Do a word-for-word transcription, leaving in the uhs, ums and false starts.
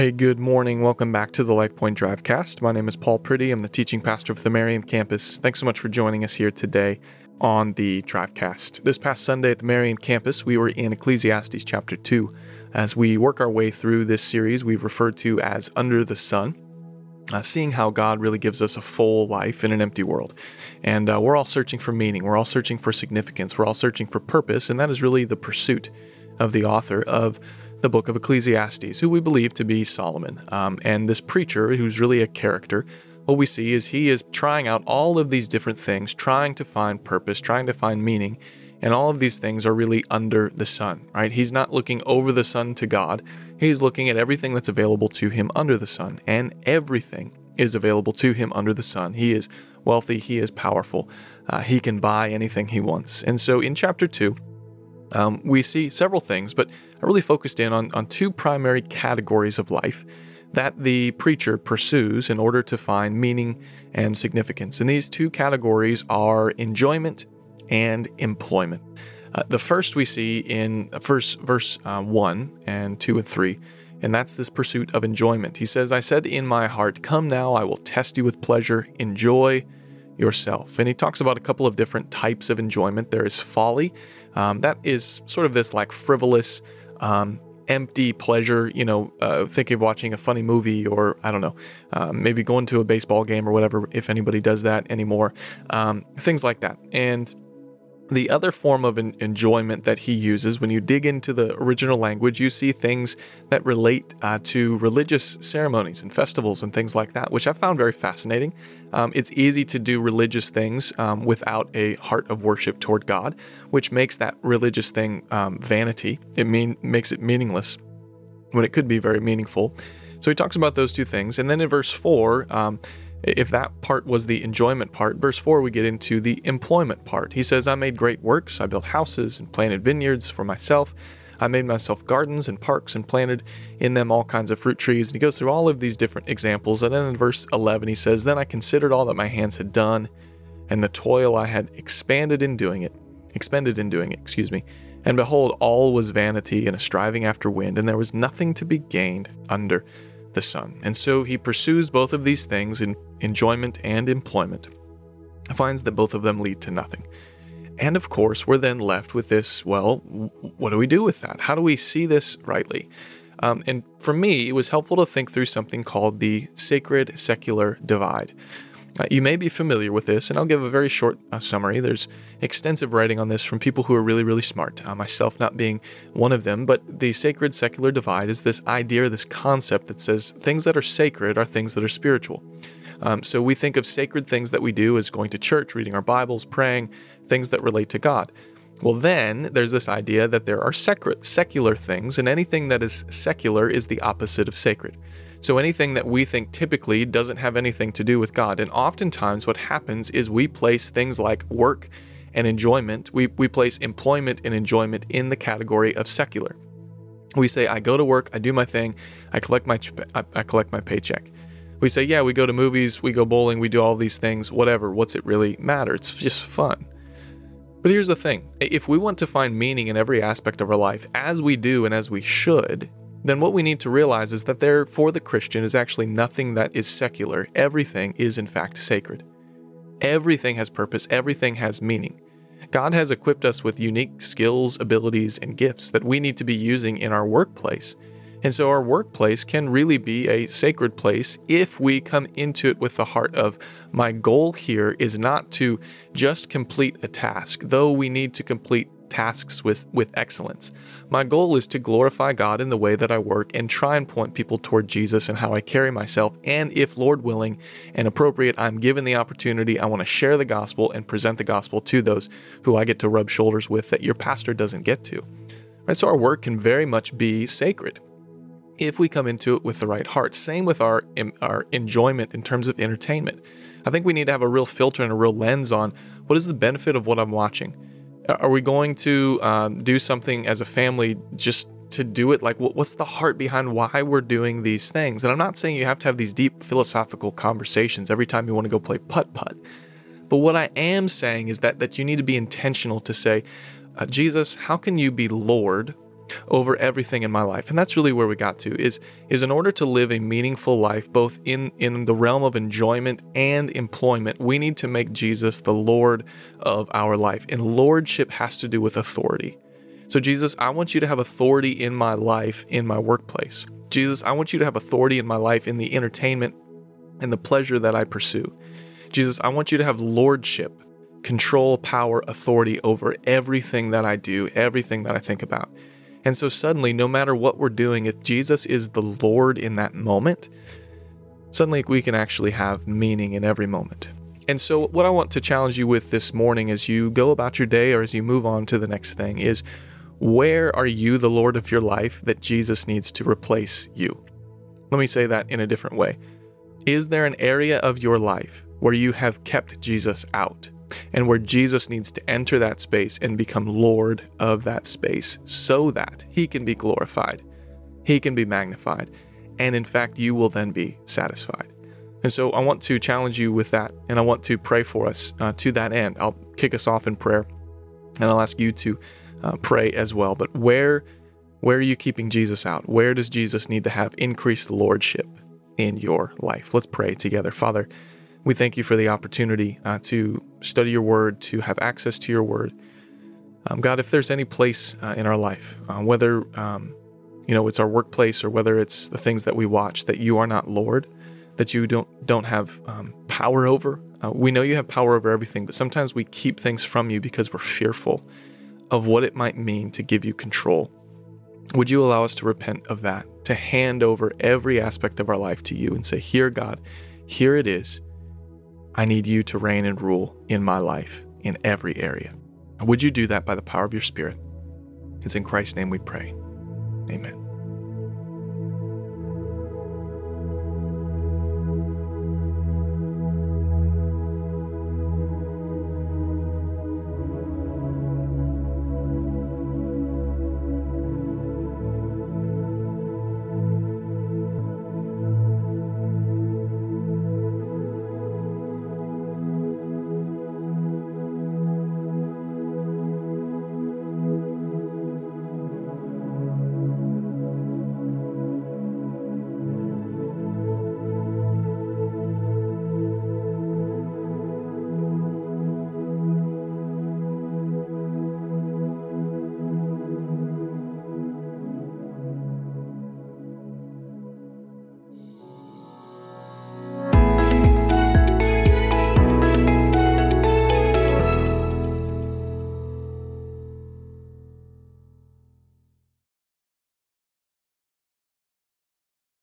Hey, good morning. Welcome back to the LifePoint Drivecast. My name is Paul Priddy. I'm the teaching pastor of the Marion campus. Thanks so much for joining us here today on the Drivecast. This past Sunday at the Marion campus, we were in Ecclesiastes chapter two. As we work our way through this series we've referred to as Under the Sun, uh, seeing how God really gives us a full life in an empty world. And uh, we're all searching for meaning. We're all searching for significance. We're all searching for purpose, and that is really the pursuit of the author of the book of Ecclesiastes, who we believe to be Solomon. Um, and this preacher, who's really a character, what we see is he is trying out all of these different things, trying to find purpose, trying to find meaning, and all of these things are really under the sun, right? He's not looking over the sun to God. He's looking at everything that's available to him under the sun, and everything is available to him under the sun. He is wealthy. He is powerful. Uh, he can buy anything he wants. And so in chapter two, Um, we see several things, but I really focused in on, on two primary categories of life that the preacher pursues in order to find meaning and significance. And these two categories are enjoyment and employment. Uh, the first we see in verse, verse uh, one and two and three, and that's this pursuit of enjoyment. He says, I said in my heart, come now, I will test you with pleasure, enjoy yourself. And he talks about a couple of different types of enjoyment. There is folly. Um, that is sort of this like frivolous, um, empty pleasure, you know, uh, think of watching a funny movie or, I don't know, um, maybe going to a baseball game or whatever, if anybody does that anymore, um, things like that. And the other form of an enjoyment that he uses, when you dig into the original language, you see things that relate uh, to religious ceremonies and festivals and things like that, which I found very fascinating. Um, it's easy to do religious things um, without a heart of worship toward God, which makes that religious thing um, vanity. It mean makes it meaningless when it could be very meaningful. So he talks about those two things. And then in verse four, um, if that part was the enjoyment part, verse four, we get into the employment part. He says, I made great works. I built houses and planted vineyards for myself. I made myself gardens and parks and planted in them all kinds of fruit trees. And he goes through all of these different examples. And then in verse eleven, he says, then I considered all that my hands had done and the toil I had expanded in doing it, expended in doing it, excuse me. And behold, all was vanity and a striving after wind, and there was nothing to be gained under the sun. And so he pursues both of these things in enjoyment and employment, finds that both of them lead to nothing. And of course, we're then left with this, well, what do we do with that? How do we see this rightly? Um, and for me, it was helpful to think through something called the sacred-secular divide. Uh, you may be familiar with this, and I'll give a very short uh, summary. There's extensive writing on this from people who are really, really smart, uh, myself not being one of them, but the sacred-secular divide is this idea, this concept that says things that are sacred are things that are spiritual. Um, so we think of sacred things that we do as going to church, reading our Bibles, praying, things that relate to God. Well, then there's this idea that there are sec- secular things, and anything that is secular is the opposite of sacred. So anything that we think typically doesn't have anything to do with God. And oftentimes what happens is we place things like work and enjoyment, we, we place employment and enjoyment in the category of secular. We say, I go to work, I do my thing, I collect my I, I collect my paycheck. We say, yeah, we go to movies, we go bowling, we do all these things, whatever. What's it really matter? It's just fun. But here's the thing. If we want to find meaning in every aspect of our life, as we do and as we should, then what we need to realize is that there, for the Christian, is actually nothing that is secular. Everything is, in fact, sacred. Everything has purpose. Everything has meaning. God has equipped us with unique skills, abilities, and gifts that we need to be using in our workplace. And so our workplace can really be a sacred place if we come into it with the heart of, my goal here is not to just complete a task, though we need to complete tasks with, with excellence. My goal is to glorify God in the way that I work and try and point people toward Jesus and how I carry myself. And if, Lord willing and appropriate, I'm given the opportunity, I want to share the gospel and present the gospel to those who I get to rub shoulders with that your pastor doesn't get to. Right? So our work can very much be sacred if we come into it with the right heart. Same with our, our enjoyment in terms of entertainment. I think we need to have a real filter and a real lens on what is the benefit of what I'm watching. Are we going to um, do something as a family just to do it? Like, what's the heart behind why we're doing these things? And I'm not saying you have to have these deep philosophical conversations every time you want to go play putt-putt. But what I am saying is that, that you need to be intentional to say, uh, Jesus, how can you be Lord over everything in my life. And that's really where we got to, is, is in order to live a meaningful life, both in, in the realm of enjoyment and employment, we need to make Jesus the Lord of our life. And lordship has to do with authority. So Jesus, I want you to have authority in my life, in my workplace. Jesus, I want you to have authority in my life, in the entertainment and the pleasure that I pursue. Jesus, I want you to have lordship, control, power, authority over everything that I do, everything that I think about. And so suddenly, no matter what we're doing, if Jesus is the Lord in that moment, suddenly we can actually have meaning in every moment. And so what I want to challenge you with this morning as you go about your day or as you move on to the next thing is, where are you the Lord of your life that Jesus needs to replace you? Let me say that in a different way. Is there an area of your life where you have kept Jesus out, and where Jesus needs to enter that space and become Lord of that space so that he can be glorified, he can be magnified, and in fact, you will then be satisfied? And so I want to challenge you with that, and I want to pray for us uh, to that end. I'll kick us off in prayer, and I'll ask you to uh, pray as well. But where, where are you keeping Jesus out? Where does Jesus need to have increased lordship in your life? Let's pray together. Father, we thank you for the opportunity uh, to study your word, to have access to your word. Um, God, if there's any place uh, in our life, uh, whether um, you know it's our workplace or whether it's the things that we watch, that you are not Lord, that you don't don't have um, power over. Uh, we know you have power over everything, but sometimes we keep things from you because we're fearful of what it might mean to give you control. Would you allow us to repent of that, to hand over every aspect of our life to you and say, here, God, here it is. I need you to reign and rule in my life in every area. Would you do that by the power of your Spirit? It's in Christ's name we pray. Amen.